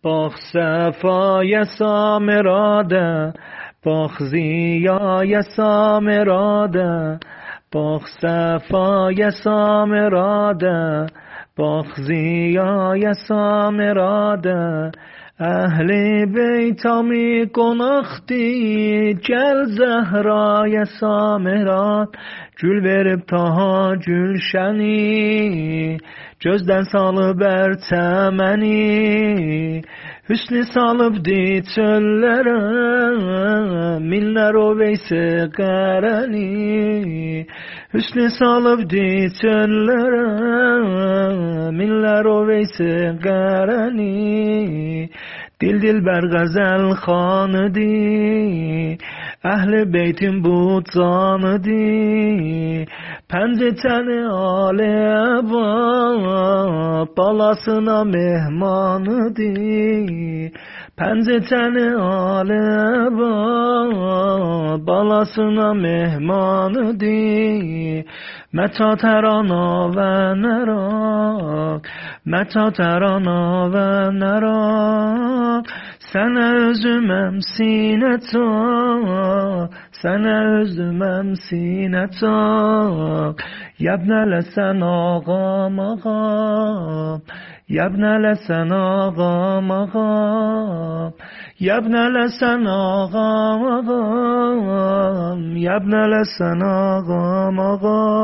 باخ صفای سامراده باخ زیای سامراده باخ صفای سامراده باخ زیای سامراده اهل بیتامی کنختی گل زهرای سامراد gül verib taha gülşəni gözdən salıb ərtəməni hüsnü salıbdı çöllərə minlər o veysi qərəni hüsnü salıbdı çöllərə minlər o veysi qərəni dil bər qəzəl xanıdı Əhl-i beytin bu canıdı Pəncə təni alə balasına mehmanıdı Pəncə təni alə balasına mehmanıdı Məta tərana və nərak Məta tərana və nərak Sənə özüməm sinə çaq Sənə özüməm sinə çaq Yəbnələsən ağam ağam Yəbnələsən ağam ağam Yəbnələsən ağam ağam Yəbnələsən ağam ağam